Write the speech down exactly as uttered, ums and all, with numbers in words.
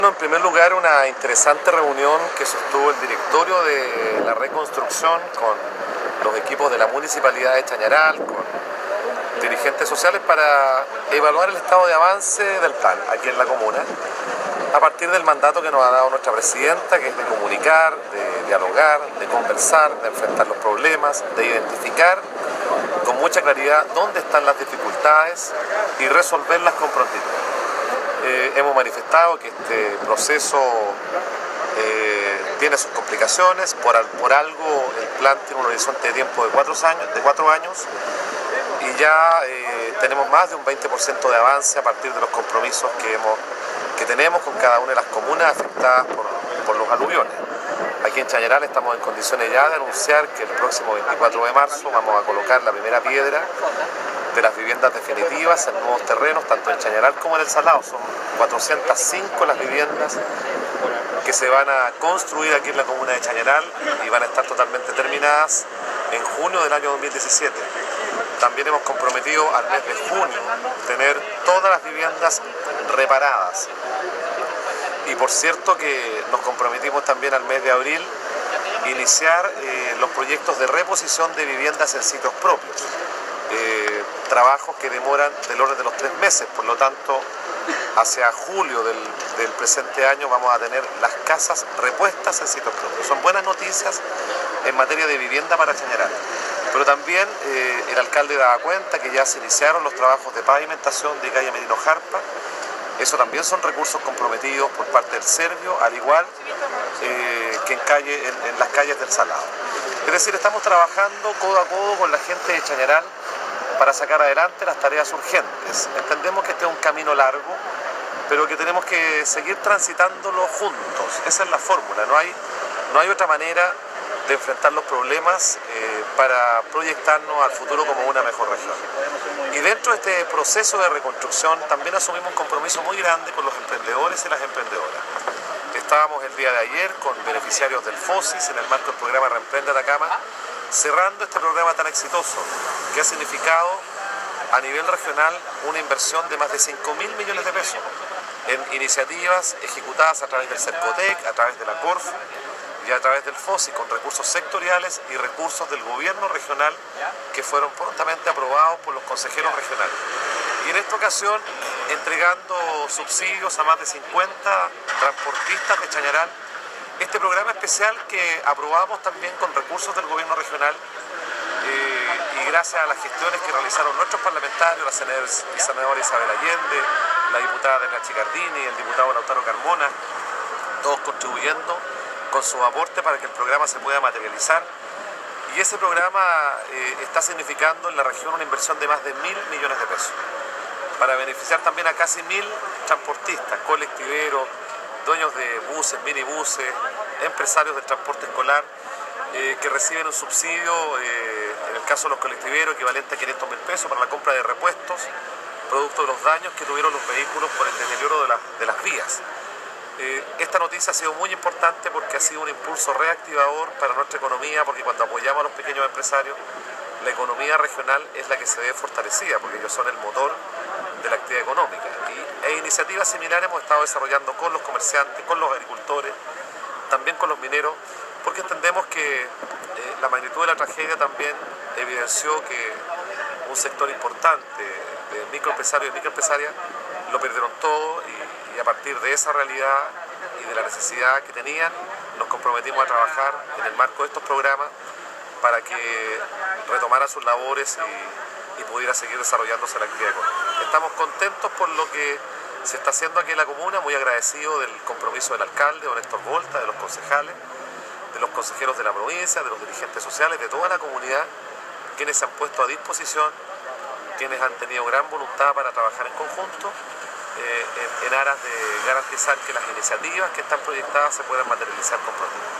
En primer lugar, una interesante reunión que sostuvo el directorio de la reconstrucción con los equipos de la Municipalidad de Chañaral, con dirigentes sociales para evaluar el estado de avance del plan aquí en la comuna, a partir del mandato que nos ha dado nuestra presidenta, que es de comunicar, de dialogar, de conversar, de enfrentar los problemas, de identificar con mucha claridad dónde están las dificultades y resolverlas con prontitud. Eh, hemos manifestado que este proceso eh, tiene sus complicaciones, por, por algo el plan tiene un horizonte de tiempo de cuatro años, de cuatro años y ya eh, tenemos más de un veinte por ciento de avance a partir de los compromisos que, hemos, que tenemos con cada una de las comunas afectadas por, por los aluviones. Aquí en Chañaral estamos en condiciones ya de anunciar que el próximo veinticuatro de marzo vamos a colocar la primera piedra de las viviendas definitivas en nuevos terrenos, tanto en Chañaral como en El Salado. Son cuatrocientas cinco las viviendas que se van a construir aquí en la comuna de Chañaral y van a estar totalmente terminadas en junio del año dos mil diecisiete. También hemos comprometido al mes de junio tener todas las viviendas reparadas. Y por cierto que nos comprometimos también al mes de abril iniciar eh, los proyectos de reposición de viviendas en sitios propios. Eh, trabajos que demoran del orden de los tres meses, por lo tanto hacia julio del, del presente año vamos a tener las casas repuestas en sitios propios. Son buenas noticias en materia de vivienda para Chañaral, pero también eh, el alcalde daba cuenta que ya se iniciaron los trabajos de pavimentación de calle Merino Jarpa. Eso también son recursos comprometidos por parte del Servio, al igual eh, que en, calle, en, en las calles del Salado. Es decir, estamos trabajando codo a codo con la gente de Chañaral para sacar adelante las tareas urgentes. Entendemos que este es un camino largo, pero que tenemos que seguir transitándolo juntos. Esa es la fórmula, no hay, no hay otra manera de enfrentar los problemas eh, para proyectarnos al futuro como una mejor región. Y dentro de este proceso de reconstrucción también asumimos un compromiso muy grande con los emprendedores y las emprendedoras. Estábamos el día de ayer con beneficiarios del FOSIS en el marco del programa Reemprende Atacama, cerrando este programa tan exitoso que ha significado a nivel regional una inversión de más de cinco mil millones de pesos en iniciativas ejecutadas a través del Cercotec, a través de la Corf y a través del FOSI, con recursos sectoriales y recursos del gobierno regional que fueron prontamente aprobados por los consejeros regionales. Y en esta ocasión entregando subsidios a más de cincuenta transportistas de Chañaral, este programa especial que aprobamos también con recursos del gobierno regional eh, y gracias a las gestiones que realizaron nuestros parlamentarios, la senadora Isabel Allende, la diputada Delna Chicardini, el diputado Lautaro Carmona, todos contribuyendo con su aporte para que el programa se pueda materializar. Y ese programa eh, está significando en la región una inversión de más de mil millones de pesos, para beneficiar también a casi mil transportistas, colectiveros, dueños de buses, minibuses, empresarios del transporte escolar, eh, que reciben un subsidio, eh, en el caso de los colectiveros, equivalente a quinientos mil pesos para la compra de repuestos, producto de los daños que tuvieron los vehículos por el deterioro de, la, de las vías. Eh, esta noticia ha sido muy importante porque ha sido un impulso reactivador para nuestra economía, porque cuando apoyamos a los pequeños empresarios, la economía regional es la que se ve fortalecida, porque ellos son el motor de la actividad económica. Y, e iniciativas similares hemos estado desarrollando con los comerciantes, con los agricultores, también con los mineros, porque entendemos que eh, la magnitud de la tragedia también evidenció que un sector importante de microempresarios y microempresarias lo perdieron todo y, y a partir de esa realidad y de la necesidad que tenían, nos comprometimos a trabajar en el marco de estos programas para que retomara sus labores y, y pudiera seguir desarrollándose la actividad económica. Estamos contentos por lo que se está haciendo aquí en la comuna, muy agradecidos del compromiso del alcalde, don Héctor Volta, de los concejales, de los consejeros de la provincia, de los dirigentes sociales, de toda la comunidad, quienes se han puesto a disposición, quienes han tenido gran voluntad para trabajar en conjunto, eh, en, en aras de garantizar que las iniciativas que están proyectadas se puedan materializar con prontitud.